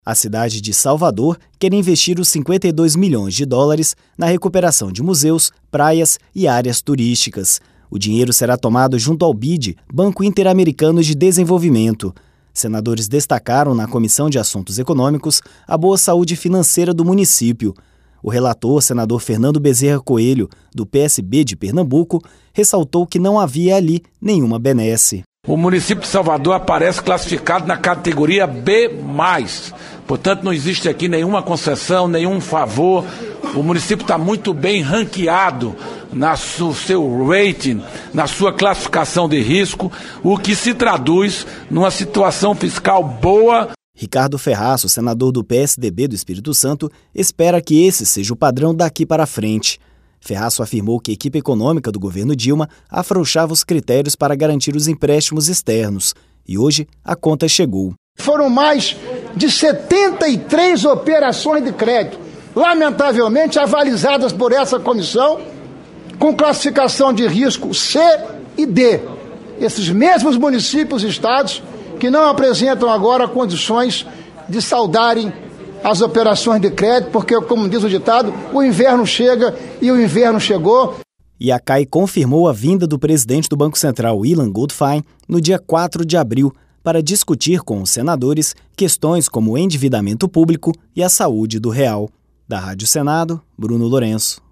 A cidade de Salvador quer investir os 52 milhões de dólares na recuperação de museus, praias e áreas turísticas. O dinheiro será tomado junto ao BID, Banco Interamericano de Desenvolvimento. Senadores destacaram na Comissão de Assuntos Econômicos a boa saúde financeira do município. O relator, senador Fernando Bezerra Coelho, do PSB de Pernambuco, ressaltou que não havia ali nenhuma benesse. O município de Salvador aparece classificado na categoria B+. Portanto, não existe aqui nenhuma concessão, nenhum favor. O município está muito bem ranqueado no seu rating, na sua classificação de risco, o que se traduz numa situação fiscal boa. Ricardo Ferraço, senador do PSDB do Espírito Santo, espera que esse seja o padrão daqui para frente. Ferraço afirmou que a equipe econômica do governo Dilma afrouxava os critérios para garantir os empréstimos externos. E hoje a conta chegou. Foram mais de 73 operações de crédito, lamentavelmente avalizadas por essa comissão, com classificação de risco C e D. Esses mesmos municípios e estados que não apresentam agora condições de saldarem as operações de crédito, porque, como diz o ditado, o inverno chega e o inverno chegou. E a CAI confirmou a vinda do presidente do Banco Central, Ilan Goldfein, no dia 4 de abril, para discutir com os senadores questões como o endividamento público e a saúde do real. Da Rádio Senado, Bruno Lourenço.